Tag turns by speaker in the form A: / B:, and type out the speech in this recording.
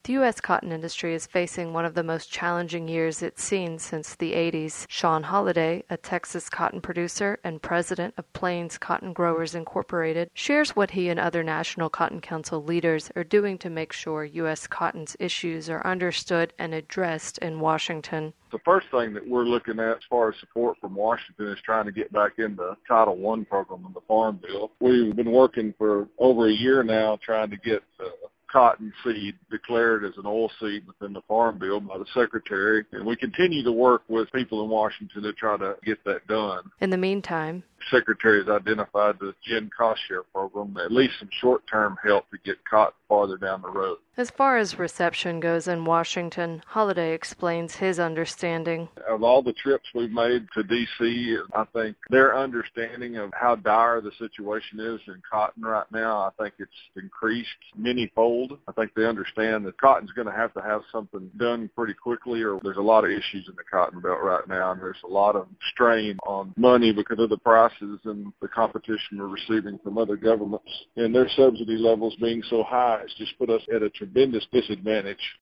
A: The U.S. cotton industry is facing one of the most challenging years it's seen since the 80s. Sean Holliday, a Texas cotton producer and president of Plains Cotton Growers Incorporated, shares what he and other National Cotton Council leaders are doing to make sure U.S. cotton's issues are understood and addressed in Washington.
B: The first thing that we're looking at as far as support from Washington is trying to get back in the Title I program of the Farm Bill. We've been working for over a year now trying to get cotton seed declared as an oil seed within the Farm Bill by the Secretary, and we continue to work with people in Washington to try to get that done.
A: In the meantime,
B: the Secretary has identified the Gen Cost Share program, at least some short-term help to get cotton farther down the road.
A: As far as reception goes in Washington, Holliday explains his understanding.
B: Of all the trips we've made to D.C., I think their understanding of how dire the situation is in cotton right now, I think it's increased many-fold. I think they understand that cotton's going to have something done pretty quickly, or there's a lot of issues in the cotton belt right now, and there's a lot of strain on money because of the prices and the competition we're receiving from other governments. And their subsidy levels being so high, it's just put us at a tremendous disadvantage.